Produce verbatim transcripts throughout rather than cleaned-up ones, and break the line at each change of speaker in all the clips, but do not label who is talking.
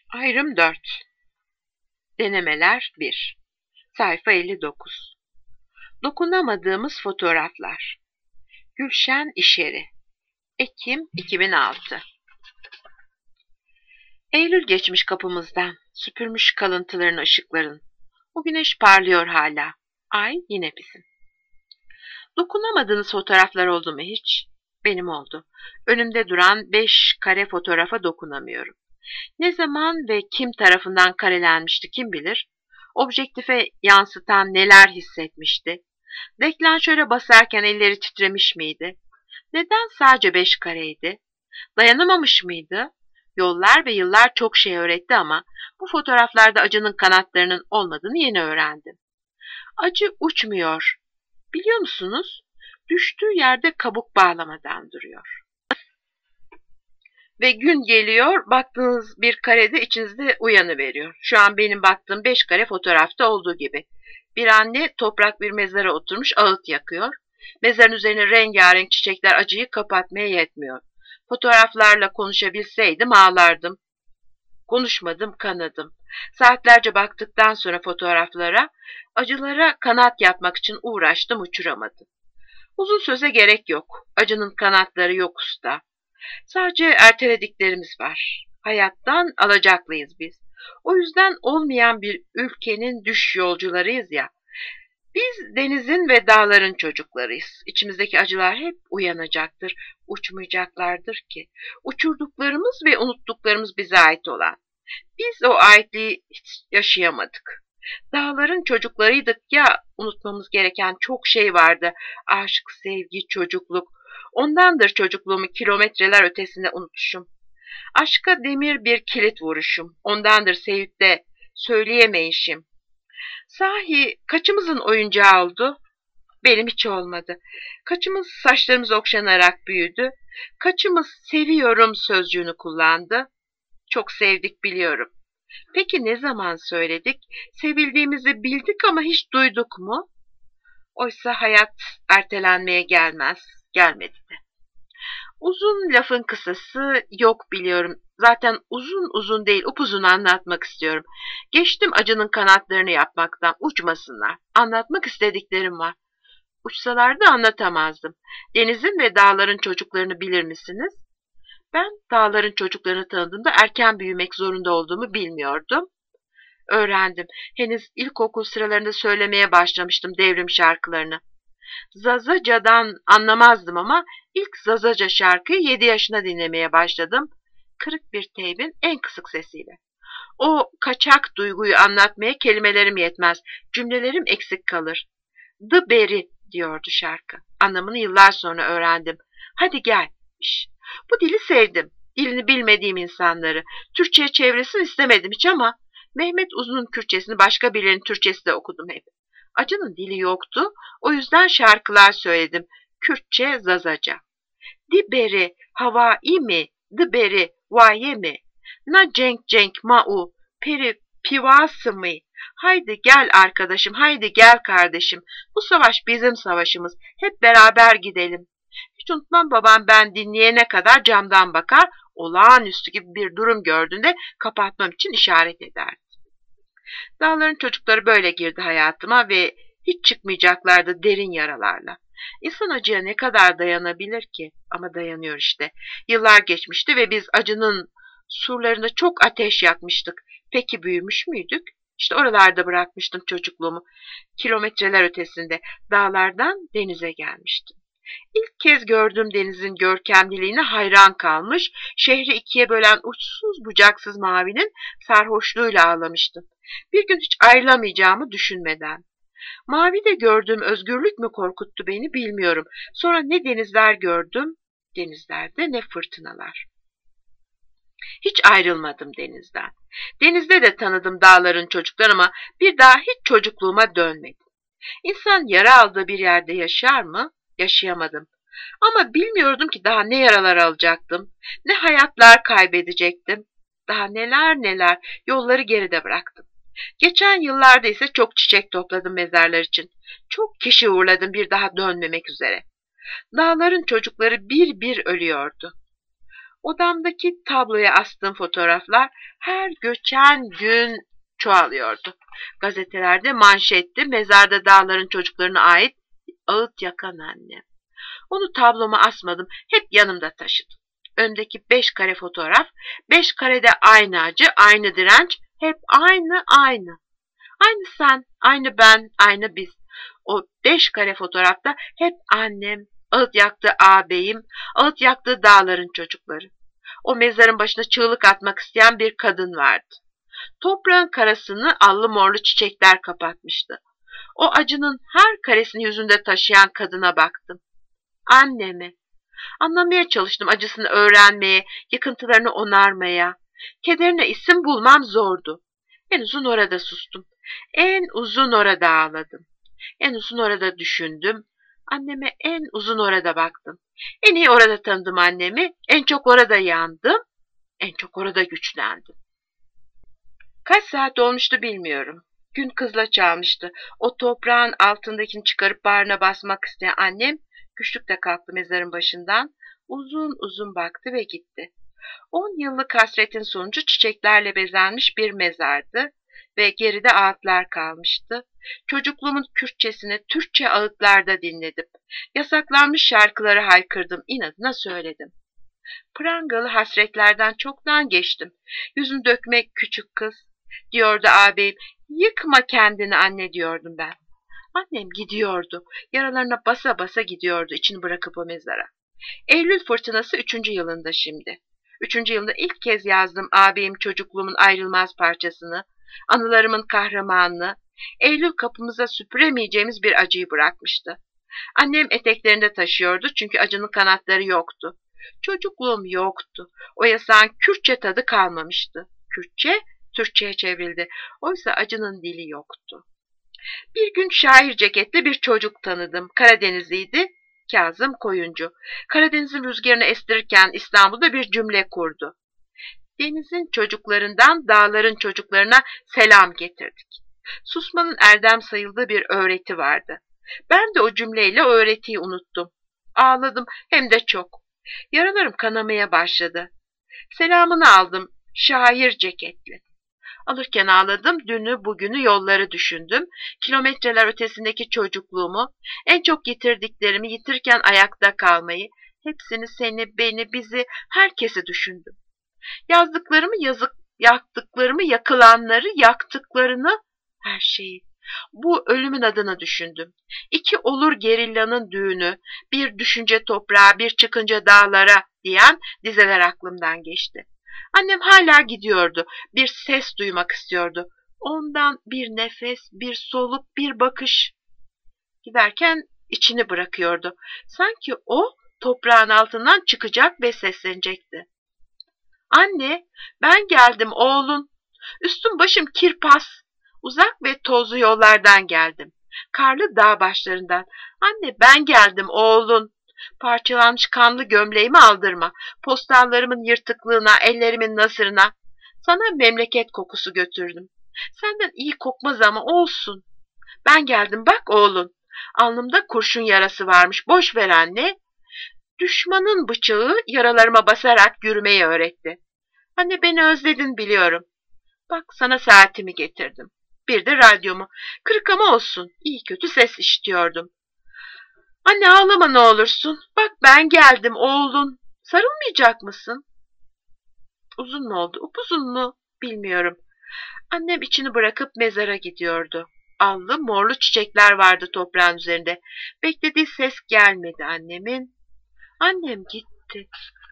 Ayrım dört. Denemeler bir. Sayfa elli dokuz. Dokunamadığımız fotoğraflar. Gülşen İşeri. Ekim iki bin altı. Eylül geçmiş kapımızdan, süpürmüş kalıntılarını ışıkların. O güneş parlıyor hala. Ay yine bizim. Dokunamadığınız fotoğraflar oldu mu hiç? Benim oldu. Önümde duran beş kare fotoğrafa dokunamıyorum. Ne zaman ve kim tarafından karelenmişti kim bilir? Objektife yansıtan neler hissetmişti? Deklanşöre basarken elleri titremiş miydi? Neden sadece beş kareydi? Dayanamamış mıydı? Yollar ve yıllar çok şey öğretti ama bu fotoğraflarda acının kanatlarının olmadığını yeni öğrendim. Acı uçmuyor. Biliyor musunuz? Düştüğü yerde kabuk bağlamadan duruyor. Ve gün geliyor, baktığınız bir karede içinizde uyanıveriyor. Şu an benim baktığım beş kare fotoğrafta olduğu gibi. Bir anne toprak bir mezara oturmuş ağıt yakıyor. Mezarın üzerine rengarenk çiçekler acıyı kapatmaya yetmiyor. Fotoğraflarla konuşabilseydim ağlardım. Konuşmadım, kanadım. Saatlerce baktıktan sonra fotoğraflara, acılara kanat yapmak için uğraştım, uçuramadım. Uzun söze gerek yok. Acının kanatları yok usta. Sadece ertelediklerimiz var. Hayattan alacaklıyız biz. O yüzden olmayan bir ülkenin düş yolcularıyız ya. Biz denizin ve dağların çocuklarıyız. İçimizdeki acılar hep uyanacaktır, uçmayacaklardır ki. Uçurduklarımız ve unuttuklarımız bize ait olan. Biz o aitliği hiç yaşayamadık. Dağların çocuklarıydık ya, unutmamız gereken çok şey vardı. Aşk, sevgi, çocukluk. Ondandır çocukluğumu kilometreler ötesinde unutuşum. Aşka demir bir kilit vuruşum. Ondandır sevip söyleyemeyişim. Sahi kaçımızın oyuncağı oldu? Benim hiç olmadı. Kaçımız saçlarımız okşanarak büyüdü? Kaçımız seviyorum sözcüğünü kullandı? Çok sevdik biliyorum. Peki ne zaman söyledik? Sevildiğimizi bildik ama hiç duyduk mu? Oysa hayat ertelenmeye gelmez, gelmedi de. Uzun lafın kısası yok biliyorum. Zaten uzun uzun değil, upuzun anlatmak istiyorum. Geçtim acının kanatlarını yapmaktan, uçmasınlar. Anlatmak istediklerim var. Uçsalardı anlatamazdım. Denizin ve dağların çocuklarını bilir misiniz? Ben dağların çocuklarını tanıdığımda erken büyümek zorunda olduğumu bilmiyordum. Öğrendim. Henüz ilkokul sıralarında söylemeye başlamıştım devrim şarkılarını. Zazaca'dan anlamazdım ama ilk Zazaca şarkıyı yedi yaşında dinlemeye başladım. Kırık bir teybin en kısık sesiyle. O kaçak duyguyu anlatmaya kelimelerim yetmez. Cümlelerim eksik kalır. The Berry diyordu şarkı. Anlamını yıllar sonra öğrendim. Hadi gelmiş. Bu dili sevdim. Dilini bilmediğim insanları. Türkçe'ye çevresin istemedim hiç ama Mehmet Uzun'un Kürtçesini başka birinin Türkçesi de okudum hep. Acının dili yoktu. O yüzden şarkılar söyledim. Kürtçe, Zazaca. Di beri havai mi? Di beri vaye mi? Na cenk cenk mau peri pivası mı? Haydi gel arkadaşım, haydi gel kardeşim. Bu savaş bizim savaşımız. Hep beraber gidelim. Hiç unutmam babam ben dinleyene kadar camdan bakar, olağanüstü gibi bir durum gördüğünde kapatmam için işaret ederdi. Dağların çocukları böyle girdi hayatıma ve hiç çıkmayacaklardı derin yaralarla. İnsan acıya ne kadar dayanabilir ki? Ama dayanıyor işte. Yıllar geçmişti ve biz acının surlarında çok ateş yakmıştık. Peki büyümüş müydük? İşte oralarda bırakmıştım çocukluğumu. Kilometreler ötesinde dağlardan denize gelmiştim. İlk kez gördüğüm denizin görkemliliğine hayran kalmış, şehri ikiye bölen uçsuz bucaksız mavinin sarhoşluğuyla ağlamıştım. Bir gün hiç ayrılamayacağımı düşünmeden. Mavide gördüğüm özgürlük mü korkuttu beni bilmiyorum. Sonra ne denizler gördüm, denizlerde ne fırtınalar. Hiç ayrılmadım denizden. Denizde de tanıdım dağların çocukları ama bir daha hiç çocukluğuma dönmedim. İnsan yara aldığı bir yerde yaşar mı? Yaşayamadım. Ama bilmiyordum ki daha ne yaralar alacaktım, ne hayatlar kaybedecektim. Daha neler neler yolları geride bıraktım. Geçen yıllarda ise çok çiçek topladım mezarlar için. Çok kişi uğurladım bir daha dönmemek üzere. Dağların çocukları bir bir ölüyordu. Odamdaki tabloya astığım fotoğraflar her geçen gün çoğalıyordu. Gazetelerde manşetti, mezarda dağların çocuklarına ait ağıt yakan annem. Onu tabloma asmadım, hep yanımda taşıdım. Öndeki beş kare fotoğraf, beş karede aynı acı, aynı direnç, hep aynı aynı. Aynı sen, aynı ben, aynı biz. O beş kare fotoğrafta hep annem, ağıt yaktı ağabeyim, ağıt yaktı dağların çocukları. O mezarın başına çığlık atmak isteyen bir kadın vardı. Toprağın karasını allı morlu çiçekler kapatmıştı. O acının her karesini yüzünde taşıyan kadına baktım. Annemi. Anlamaya çalıştım, acısını öğrenmeye, yıkıntılarını onarmaya. Kederine isim bulmam zordu. En uzun orada sustum. En uzun orada ağladım. En uzun orada düşündüm. Anneme en uzun orada baktım. En iyi orada tanıdım annemi. En çok orada yandım. En çok orada güçlendim. Kaç saat olmuştu bilmiyorum. Gün kızla çalmıştı. O toprağın altındakini çıkarıp bağrına basmak isteyen annem güçlükle kalktı mezarın başından. Uzun uzun baktı ve gitti. On yıllık hasretin sonucu çiçeklerle bezenmiş bir mezardı ve geride ağıtlar kalmıştı. Çocukluğumun Kürtçesini Türkçe ağıtlarda dinledim. Yasaklanmış şarkıları haykırdım, inadına söyledim. Prangalı hasretlerden çoktan geçtim. Yüzün dökmek küçük kız, diyordu ağabeyim. Yıkma kendini anne, diyordum ben. Annem gidiyordu. Yaralarına basa basa gidiyordu, içini bırakıp o mezara. Eylül fırtınası üçüncü yılında şimdi. Üçüncü yılında ilk kez yazdım ağabeyim çocukluğumun ayrılmaz parçasını, anılarımın kahramanını. Eylül kapımıza süpüremeyeceğimiz bir acıyı bırakmıştı. Annem eteklerinde taşıyordu çünkü acının kanatları yoktu. Çocukluğum yoktu. O yasağın Kürtçe tadı kalmamıştı. Kürtçe, Türkçe'ye çevrildi. Oysa acının dili yoktu. Bir gün şair ceketli bir çocuk tanıdım. Karadenizliydi. Kazım Koyuncu. Karadeniz'in rüzgarını estirirken İstanbul'da bir cümle kurdu. Denizin çocuklarından dağların çocuklarına selam getirdik. Susmanın erdem sayıldığı bir öğreti vardı. Ben de o cümleyle o öğretiyi unuttum. Ağladım, hem de çok. Yaralarım kanamaya başladı. Selamını aldım, şair ceketli. Alırken ağladım, dünü bugünü yolları düşündüm. Kilometreler ötesindeki çocukluğumu, en çok yitirdiklerimi, yitirken ayakta kalmayı, hepsini, seni, beni, bizi, herkesi düşündüm. Yazdıklarımı, yazık, yaktıklarımı, yakılanları, yaktıklarını, her şeyi. Bu ölümün adını düşündüm. İki olur gerillanın düğünü, bir düşünce toprağa, bir çıkınca dağlara diyen dizeler aklımdan geçti. Annem hala gidiyordu. Bir ses duymak istiyordu. Ondan bir nefes, bir soluk, bir bakış. Giderken içini bırakıyordu. Sanki o toprağın altından çıkacak ve seslenecekti. Anne, ben geldim oğlun. Üstüm başım kirpas. Uzak ve tozlu yollardan geldim. Karlı dağ başlarından. Anne, ben geldim oğlun. Parçalanmış kanlı gömleğimi aldırma. Postallarımın yırtıklığına, ellerimin nasırına. Sana memleket kokusu götürdüm. Senden iyi kokmaz ama olsun. Ben geldim bak oğlun. Alnımda kurşun yarası varmış. Boş ver anne. Düşmanın bıçağı yaralarıma basarak yürümeyi öğretti. Anne, beni özledin biliyorum. Bak, sana saatimi getirdim. Bir de radyomu. Kırık ama olsun. İyi kötü ses işitiyordum. Anne, ağlama ne olursun. Bak, ben geldim oğlun. Sarılmayacak mısın? Uzun mu oldu, upuzun mu bilmiyorum. Annem içini bırakıp mezara gidiyordu. Allı morlu çiçekler vardı toprağın üzerinde. Beklediği ses gelmedi annemin. Annem gitti.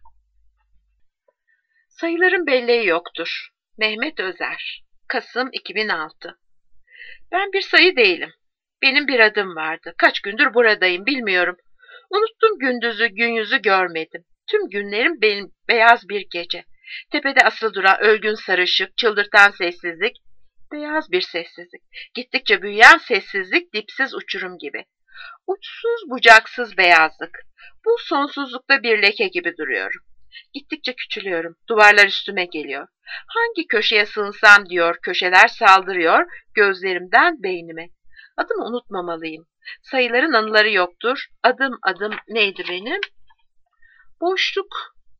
Sayıların belleği yoktur. Mehmet Özer. Kasım iki bin altı. Ben bir sayı değilim. Benim bir adım vardı. Kaç gündür buradayım bilmiyorum. Unuttum gündüzü, gün yüzü görmedim. Tüm günlerim benim beyaz bir gece. Tepede asılı duran ölgün sarışık, çıldırtan sessizlik. Beyaz bir sessizlik. Gittikçe büyüyen sessizlik, dipsiz uçurum gibi. Uçsuz bucaksız beyazlık. Bu sonsuzlukta bir leke gibi duruyorum. Gittikçe küçülüyorum. Duvarlar üstüme geliyor. Hangi köşeye sığınsam diyor, köşeler saldırıyor gözlerimden beynime. Adımı unutmamalıyım. Sayıların anıları yoktur. Adım adım neydi benim? Boşluk.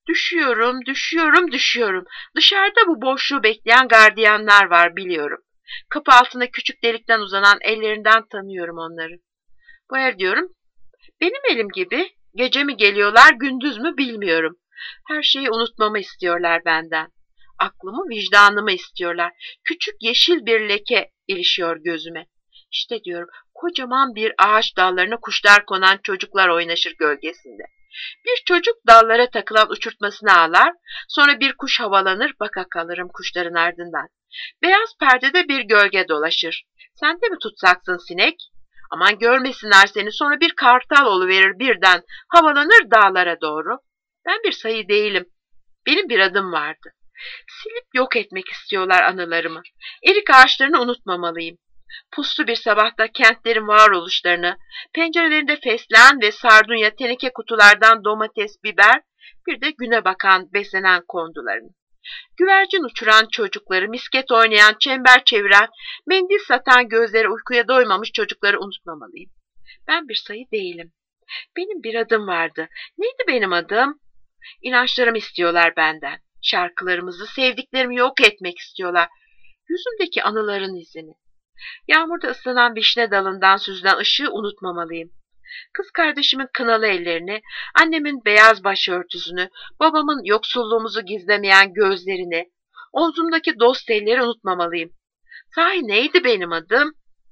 Düşüyorum, düşüyorum, düşüyorum. Dışarıda bu boşluğu bekleyen gardiyanlar var biliyorum. Kapı altında küçük delikten uzanan ellerinden tanıyorum onları. Bu el diyorum, benim elim gibi. Gece mi geliyorlar, gündüz mü bilmiyorum. Her şeyi unutmamı istiyorlar benden. Aklımı, vicdanımı istiyorlar. Küçük yeşil bir leke ilişiyor gözüme. İşte diyorum, kocaman bir ağaç dallarına kuşlar konan çocuklar oynaşır gölgesinde. Bir çocuk dallara takılan uçurtmasını ağlar, sonra bir kuş havalanır, baka kalırım kuşların ardından. Beyaz perdede bir gölge dolaşır. Sen de mi tutsaksın sinek? Aman görmesinler seni, sonra bir kartal oluverir birden, havalanır dağlara doğru. Ben bir sayı değilim, benim bir adım vardı. Silip yok etmek istiyorlar anılarımı. Erik ağaçlarını unutmamalıyım. Puslu bir sabahta kentlerin varoluşlarını, pencerelerinde fesleğen ve sardunya teneke kutulardan domates, biber, bir de güne bakan, beslenen kondularını. Güvercin uçuran çocukları, misket oynayan, çember çeviren, mendil satan gözleri uykuya doymamış çocukları unutmamalıyım. Ben bir sayı değilim. Benim bir adım vardı. Neydi benim adım? İnançlarımı istiyorlar benden. Şarkılarımızı, sevdiklerimi yok etmek istiyorlar. Yüzümdeki anıların izini. Yağmurda ıslanan vişne dalından süzülen ışığı unutmamalıyım. Kız kardeşimin kınalı ellerini, annemin beyaz başörtüsünü, babamın yoksulluğumuzu gizlemeyen gözlerini, omzumdaki dost elleri unutmamalıyım. Sahi neydi benim adım?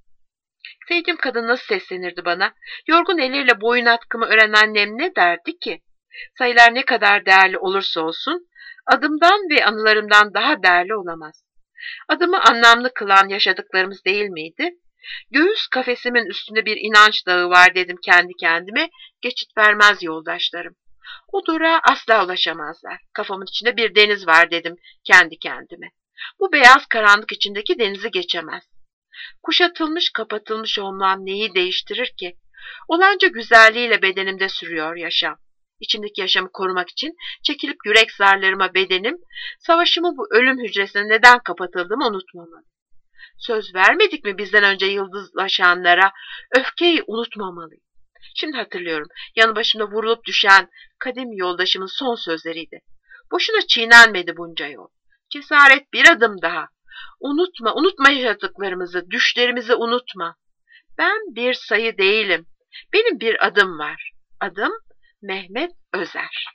Sevdiğim kadın nasıl seslenirdi bana? Yorgun elleriyle boyun atkımı ören annem ne derdi ki? Sayılar ne kadar değerli olursa olsun, adımdan ve anılarımdan daha değerli olamaz. Adımı anlamlı kılan yaşadıklarımız değil miydi? Göğüs kafesimin üstünde bir inanç dağı var dedim kendi kendime, geçit vermez yoldaşlarım. O durağa asla ulaşamazlar. Kafamın içinde bir deniz var dedim kendi kendime. Bu beyaz karanlık içindeki denizi geçemez. Kuşatılmış, kapatılmış olmam neyi değiştirir ki? Olanca güzelliğiyle bedenimde sürüyor yaşam. İçimdeki yaşamı korumak için çekilip yürek zarlarıma bedenim, savaşımı bu ölüm hücresine neden kapatıldığımı unutmamalı. Söz vermedik mi bizden önce yıldızlaşanlara? Öfkeyi unutmamalıyım. Şimdi hatırlıyorum, yanı başımda vurulup düşen kadim yoldaşımın son sözleriydi. Boşuna çiğnenmedi bunca yol. Cesaret bir adım daha. Unutma, unutma yaşadıklarımızı, düşlerimizi unutma. Ben bir sayı değilim. Benim bir adım var. Adım Mehmet Özer.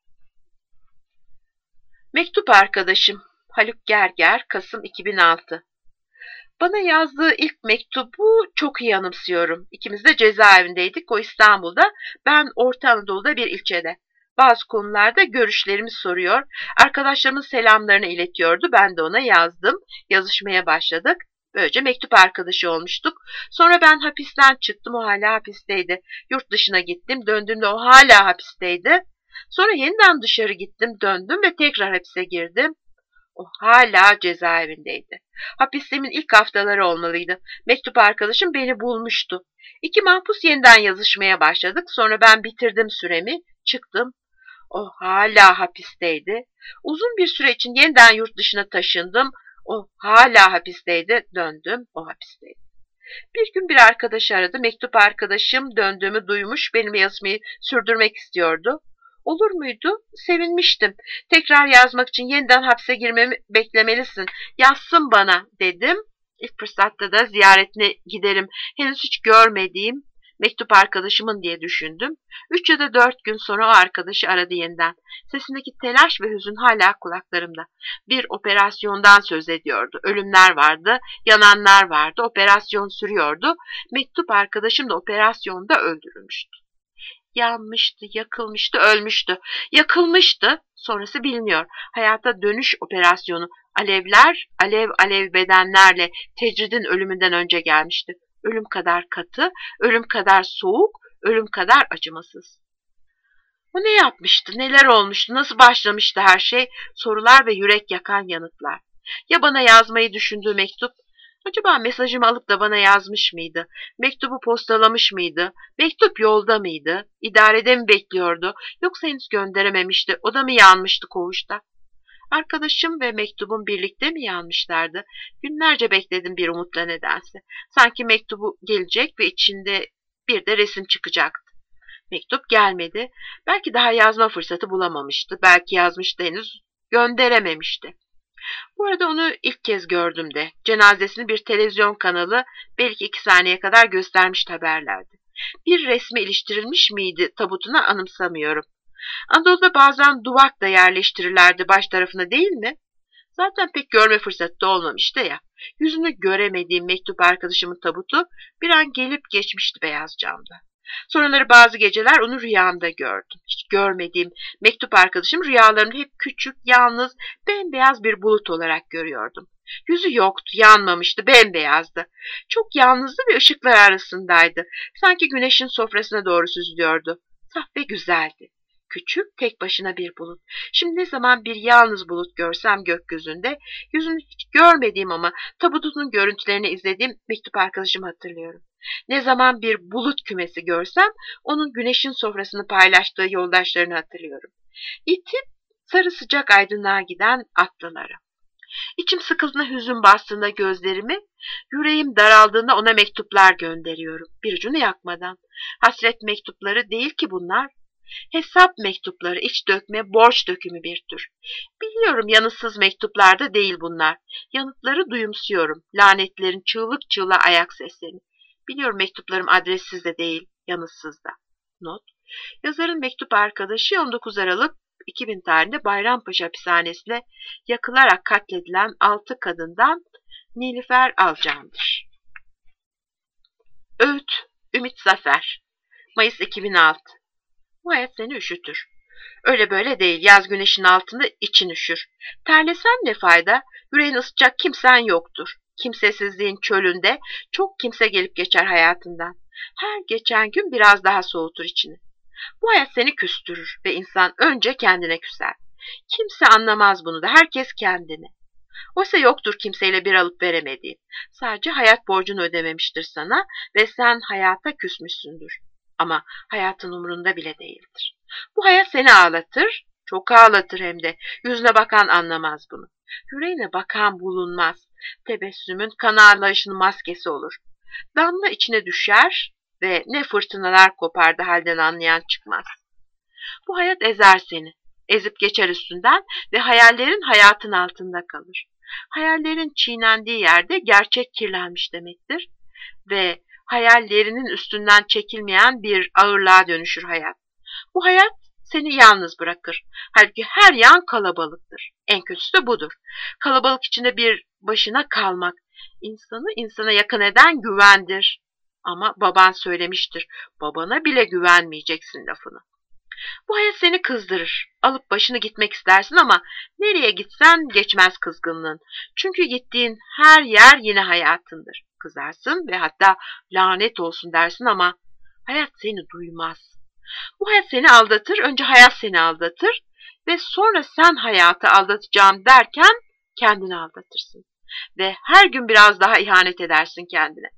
Mektup arkadaşım Haluk Gerger, Kasım iki bin altı. Bana yazdığı ilk mektubu çok iyi anımsıyorum. İkimiz de cezaevindeydik. O İstanbul'da, ben Orta Anadolu'da bir ilçede. Bazı konularda görüşlerimi soruyor, arkadaşlarımın selamlarını iletiyordu. Ben de ona yazdım. Yazışmaya başladık. Böylece mektup arkadaşı olmuştuk. Sonra ben hapisten çıktım. O hala hapisteydi. Yurt dışına gittim. Döndüğümde o hala hapisteydi. Sonra yeniden dışarı gittim. Döndüm ve tekrar hapse girdim. O hala cezaevindeydi. Hapisimin ilk haftaları olmalıydı. Mektup arkadaşım beni bulmuştu. İki mahpus yeniden yazışmaya başladık. Sonra ben bitirdim süremi. Çıktım. O hala hapisteydi. Uzun bir süre için yeniden yurt dışına taşındım. O hala hapisteydi. Döndüm. O hapisteydi. Bir gün bir arkadaş aradı. Mektup arkadaşım döndüğümü duymuş. Benimle yazmayı sürdürmek istiyordu. Olur muydu? Sevinmiştim. Tekrar yazmak için yeniden hapse girmemi beklemelisin. Yazsın bana dedim. İlk fırsatta da ziyaretine giderim. Henüz hiç görmediğim mektup arkadaşımın diye düşündüm. Üç ya da dört gün sonra o arkadaşı aradı yeniden. Sesindeki telaş ve hüzün hala kulaklarımda. Bir operasyondan söz ediyordu. Ölümler vardı, yananlar vardı. Operasyon sürüyordu. Mektup arkadaşım da operasyonda öldürülmüştü. Yanmıştı, yakılmıştı, ölmüştü. Yakılmıştı, sonrası bilmiyor. Hayata dönüş operasyonu. Alevler, alev alev bedenlerle tecridin ölümünden önce gelmişti. Ölüm kadar katı, ölüm kadar soğuk, ölüm kadar acımasız. O ne yapmıştı, neler olmuştu, nasıl başlamıştı her şey? Sorular ve yürek yakan yanıtlar. Ya bana yazmayı düşündüğü mektup? Acaba mesajımı alıp da bana yazmış mıydı? Mektubu postalamış mıydı? Mektup yolda mıydı? İdarede mi bekliyordu? Yoksa henüz gönderememişti. O da mı yanmıştı koğuşta? Arkadaşım ve mektubum birlikte mi yanmışlardı? Günlerce bekledim bir umutla nedense. Sanki mektubu gelecek ve içinde bir de resim çıkacaktı. Mektup gelmedi. Belki daha yazma fırsatı bulamamıştı. Belki yazmıştı, henüz gönderememişti. Bu arada onu ilk kez gördüm de. Cenazesini bir televizyon kanalı belki iki saniye kadar göstermişti haberlerde. Bir resmi iliştirilmiş miydi tabutuna anımsamıyorum. Anadolu'da bazen duvak da yerleştirirlerdi baş tarafına, değil mi? Zaten pek görme fırsatı da olmamıştı ya. Yüzünü göremediğim mektup arkadaşımın tabutu bir an gelip geçmişti beyaz camda. Sonraları bazı geceler onu rüyamda gördüm. Hiç görmediğim mektup arkadaşım rüyalarımda hep küçük, yalnız, bembeyaz bir bulut olarak görüyordum. Yüzü yoktu, yanmamıştı, bembeyazdı. Çok yalnızdı ve ışıklar arasındaydı. Sanki güneşin sofrasına doğru süzülüyordu. Saf ve güzeldi. Küçük, tek başına bir bulut. Şimdi ne zaman bir yalnız bulut görsem gökyüzünde, yüzünü hiç görmediğim ama tabutunun görüntülerini izlediğim mektup arkadaşımı hatırlıyorum. Ne zaman bir bulut kümesi görsem, onun güneşin sofrasını paylaştığı yoldaşlarını hatırlıyorum. İtip sarı sıcak aydınlığa giden atlıları. İçim sıkıldığında, hüzün bastığında gözlerimi, yüreğim daraldığında ona mektuplar gönderiyorum. Bir ucunu yakmadan. Hasret mektupları değil ki bunlar. Hesap mektupları, iç dökme, borç dökümü bir tür. Biliyorum yanıtsız mektuplar da değil bunlar. Yanıtları duyumsuyorum. Lanetlerin çığlık çığlığa ayak seslerini. Biliyorum mektuplarım adressiz de değil, yanıtsız da. Not: yazarın mektup arkadaşı on dokuz Aralık iki bin tarihinde Bayrampaşa hapishanesine yakılarak katledilen altı kadından Nilüfer Alcan'dır. Öğüt: Ümit Zafer. Mayıs iki bin altı. Bu hayat seni üşütür. Öyle böyle değil, yaz güneşin altında için üşür. Terlesen ne fayda, yüreğini ısıtacak kimsen yoktur. Kimsesizliğin çölünde çok kimse gelip geçer hayatından. Her geçen gün biraz daha soğutur içini. Bu hayat seni küstürür ve insan önce kendine küser. Kimse anlamaz bunu da, herkes kendine. Oysa yoktur kimseyle bir alıp veremediğin. Sadece hayat borcunu ödememiştir sana ve sen hayata küsmüşsündür. Ama hayatın umurunda bile değildir. Bu hayat seni ağlatır, çok ağlatır hem de. Yüzüne bakan anlamaz bunu. Yüreğine bakan bulunmaz. Tebessümün kanarlayışının maskesi olur. Damla içine düşer ve ne fırtınalar kopardı halden anlayan çıkmaz. Bu hayat ezer seni. Ezip geçer üstünden ve hayallerin hayatın altında kalır. Hayallerin çiğnendiği yerde gerçek kirlenmiş demektir ve hayallerinin üstünden çekilmeyen bir ağırlığa dönüşür hayat. Bu hayat seni yalnız bırakır. Halbuki her yan kalabalıktır. En kötüsü de budur. Kalabalık içinde bir başına kalmak. İnsanı insana yakın eden güvendir. Ama baban söylemiştir. Babana bile güvenmeyeceksin lafını. Bu hayat seni kızdırır. Alıp başını gitmek istersin ama nereye gitsen geçmez kızgınlığın. Çünkü gittiğin her yer yine hayatındır. Kızarsın ve hatta lanet olsun dersin ama hayat seni duymaz. Bu hayat seni aldatır, önce hayat seni aldatır ve sonra sen hayatı aldatacağım derken kendini aldatırsın. Ve her gün biraz daha ihanet edersin kendine.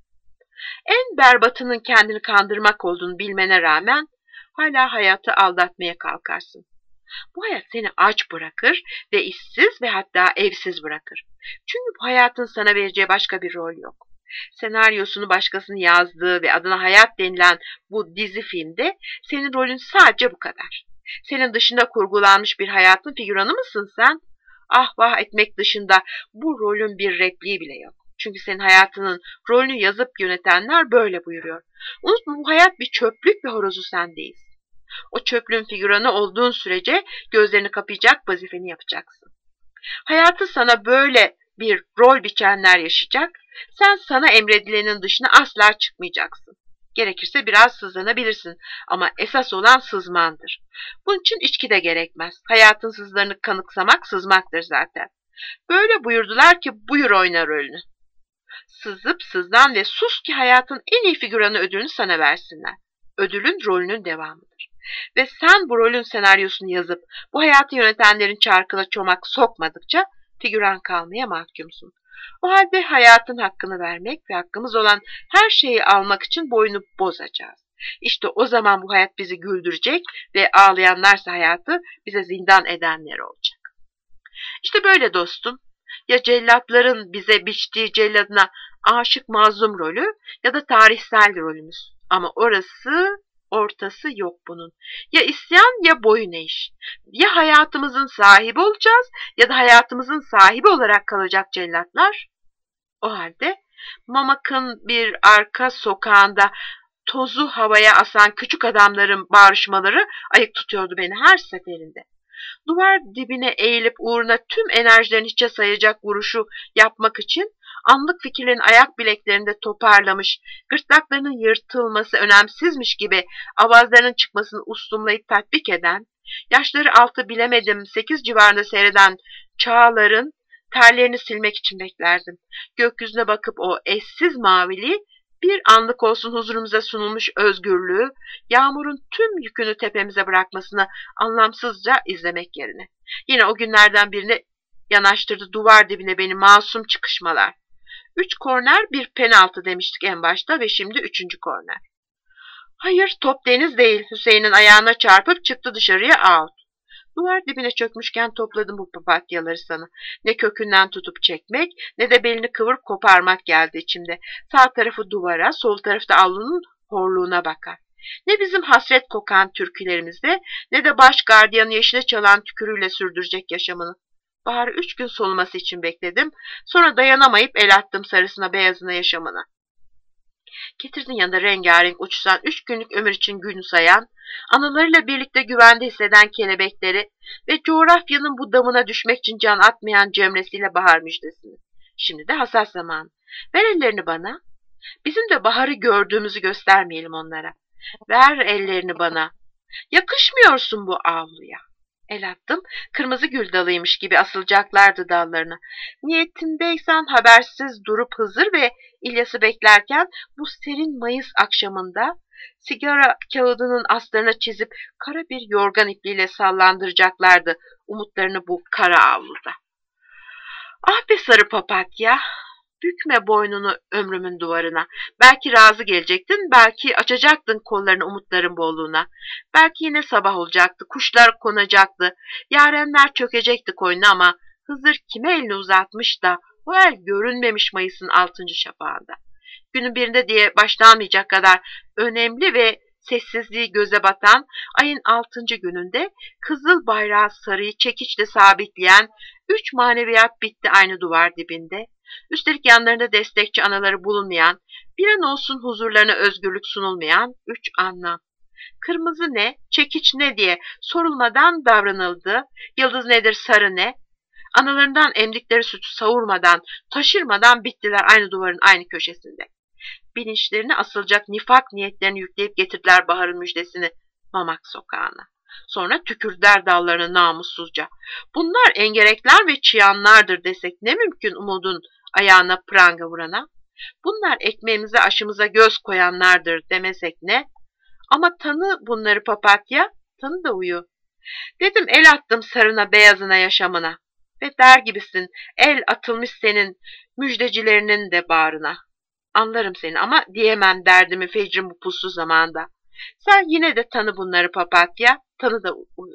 En berbatının kendini kandırmak olduğunu bilmene rağmen hala hayatı aldatmaya kalkarsın. Bu hayat seni aç bırakır ve işsiz ve hatta evsiz bırakır. Çünkü bu hayatın sana vereceği başka bir rol yok. Senaryosunu başkasının yazdığı ve adına hayat denilen bu dizi filmde senin rolün sadece bu kadar. Senin dışında kurgulanmış bir hayatın figüranı mısın sen? Ah vah etmek dışında bu rolün bir repliği bile yok. Çünkü senin hayatının rolünü yazıp yönetenler böyle buyuruyor. Unutma, bu hayat bir çöplük ve horozu sen değilsin. O çöplüğün figüranı olduğun sürece gözlerini kapayacak, vazifeni yapacaksın. Hayatı sana böyle bir rol biçenler yaşayacak, sen sana emredilenin dışına asla çıkmayacaksın. Gerekirse biraz sızlanabilirsin ama esas olan sızmandır. Bunun için içki de gerekmez. Hayatın sızlarını kanıksamak sızmaktır zaten. Böyle buyurdular ki buyur oyna rolünü. Sızıp sızlan ve sus ki hayatın en iyi figüranı ödülünü sana versinler. Ödülün rolünün devamıdır. Ve sen bu rolün senaryosunu yazıp bu hayatı yönetenlerin çarkına çomak sokmadıkça figüran kalmaya mahkumsun. O halde hayatın hakkını vermek ve hakkımız olan her şeyi almak için boynu bozacağız. İşte o zaman bu hayat bizi güldürecek ve ağlayanlarsa hayatı bize zindan edenler olacak. İşte böyle dostum. Ya cellatların bize biçtiği celladına aşık mazlum rolü ya da tarihsel rolümüz. Ama orası Ortası yok bunun. Ya isyan ya boyun eğiş. Ya hayatımızın sahibi olacağız ya da hayatımızın sahibi olarak kalacak cellatlar. O halde Mamak'ın bir arka sokağında tozu havaya asan küçük adamların bağırışmaları ayık tutuyordu beni her seferinde. Duvar dibine eğilip uğruna tüm enerjilerini hiçe sayacak vuruşu yapmak için anlık fikirlerin ayak bileklerinde toparlamış, gırtlaklarının yırtılması önemsizmiş gibi avazlarının çıkmasını ustumlayıp tatbik eden, yaşları altı bilemedim sekiz civarında seyreden çağların terlerini silmek için beklerdim. Gökyüzüne bakıp o eşsiz maviliği, bir anlık olsun huzurumuza sunulmuş özgürlüğü, yağmurun tüm yükünü tepemize bırakmasını anlamsızca izlemek yerine. Yine o günlerden birini yanaştırdı duvar dibine beni masum çıkışmalar. Üç korner bir penaltı demiştik en başta ve şimdi üçüncü korner. Hayır, top deniz değil. Hüseyin'in ayağına çarpıp çıktı dışarıya, out. Duvar dibine çökmüşken topladım bu papatyaları sana. Ne kökünden tutup çekmek ne de belini kıvırıp koparmak geldi içimde. Sağ tarafı duvara, sol tarafta avlunun horluğuna bakar. Ne bizim hasret kokan türkülerimizde ne de baş gardiyanı yeşile çalan tükürüğüyle sürdürecek yaşamını. Baharı üç gün soluması için bekledim. Sonra dayanamayıp el attım sarısına beyazına yaşamına. Getirdin yanında rengarenk uçsan, üç günlük ömür için gün sayan, anılarıyla birlikte güvende hisseden kelebekleri ve coğrafyanın bu damına düşmek için can atmayan cemresiyle bahar müjdesini. Şimdi de hasat zamanı. Ver ellerini bana. Bizim de baharı gördüğümüzü göstermeyelim onlara. Ver ellerini bana. Yakışmıyorsun bu avluya. El attım, kırmızı gül dalıymış gibi asılacaklardı dallarına. Niyetindeysen habersiz durup Hızır ve İlyas'ı beklerken bu serin Mayıs akşamında sigara kağıdının astarına çizip kara bir yorgan ipliğiyle sallandıracaklardı umutlarını bu kara avluda. Ah be sarı papatya! Bükme boynunu ömrümün duvarına. Belki razı gelecektin, belki açacaktın kollarını umutların bolluğuna. Belki yine sabah olacaktı, kuşlar konacaktı, yarenler çökecekti koynuna ama Hızır kime elini uzatmış da o el görünmemiş Mayıs'ın altıncı şafağında. Günün birinde diye başlanmayacak kadar önemli ve sessizliği göze batan ayın altıncı gününde kızıl bayrağı sarıyı çekiçle sabitleyen üç maneviyat bitti aynı duvar dibinde. Üstelik yanlarında destekçi anaları bulunmayan, bir an olsun huzurlarına özgürlük sunulmayan üç anlam. Kırmızı ne, çekiç ne diye sorulmadan davranıldı, yıldız nedir, sarı ne? Analarından emdikleri sütü savurmadan, taşırmadan bittiler aynı duvarın aynı köşesinde. Bilinçlerine asılacak nifak niyetlerini yükleyip getirdiler baharın müjdesini Mamak sokağına. Sonra tükürdüler dallarını namussuzca. Bunlar engerekler ve çıyanlardır desek ne mümkün umudun ayağına pranga vurana? Bunlar ekmeğimize aşımıza göz koyanlardır demesek ne? Ama tanı bunları papatya, tanı da uyu. Dedim el attım sarına beyazına yaşamına. Ve der gibisin el atılmış senin müjdecilerinin de bağrına. Anlarım seni ama diyemem derdimi fecrin bu puslu zamanda. Sen yine de tanı bunları papatya, tanı da uyu.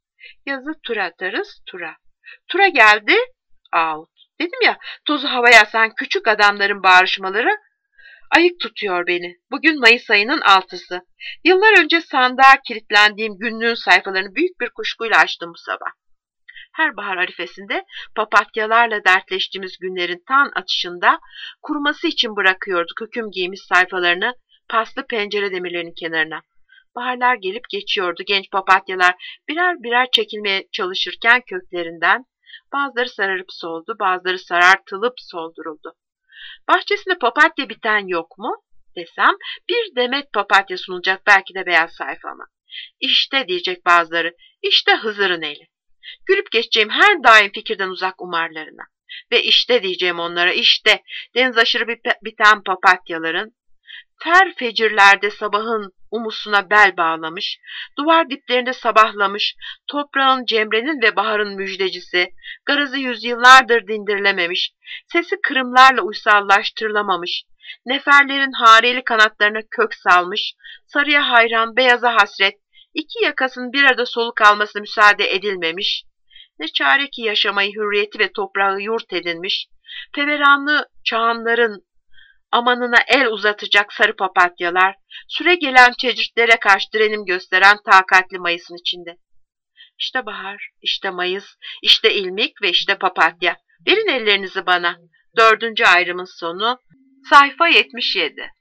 Yazı tura atarız, tura. Tura geldi, out. Dedim ya, tozu havaya asan küçük adamların bağırışmaları ayık tutuyor beni. Bugün Mayıs ayının altısı. Yıllar önce sandığa kilitlendiğim günlüğün sayfalarını büyük bir kuşkuyla açtım bu sabah. Her bahar arifesinde papatyalarla dertleştiğimiz günlerin tan atışında kuruması için bırakıyorduk hüküm giymiş sayfalarını paslı pencere demirlerinin kenarına. Baharlar gelip geçiyordu. Genç papatyalar birer birer çekilmeye çalışırken köklerinden bazıları sararıp soldu, bazıları sarartılıp solduruldu. Bahçesinde papatya biten yok mu desem bir demet papatya sunulacak belki de beyaz sayfama. İşte diyecek bazıları, işte Hızır'ın eli. Gülüp geçeceğim her daim fikirden uzak umarlarına. Ve işte diyeceğim onlara, işte deniz aşırı biten papatyaların, fer fecirlerde sabahın umusuna bel bağlamış, duvar diplerinde sabahlamış, toprağın, cemrenin ve baharın müjdecisi, garazı yüzyıllardır dindirilememiş, sesi kırımlarla uysallaştırılamamış, neferlerin hareli kanatlarına kök salmış, sarıya hayran, beyaza hasret, iki yakasının bir arada soluk almasına müsaade edilmemiş, ne çare ki yaşamayı, hürriyeti ve toprağı yurt edinmiş, feveranlı çağanların amanına el uzatacak sarı papatyalar, süre gelen tecritlere karşı direnim gösteren takatli Mayıs'ın içinde. İşte bahar, işte Mayıs, işte ilmik ve işte papatya. Verin ellerinizi bana. Dördüncü ayrımın sonu, sayfa yetmiş yedi.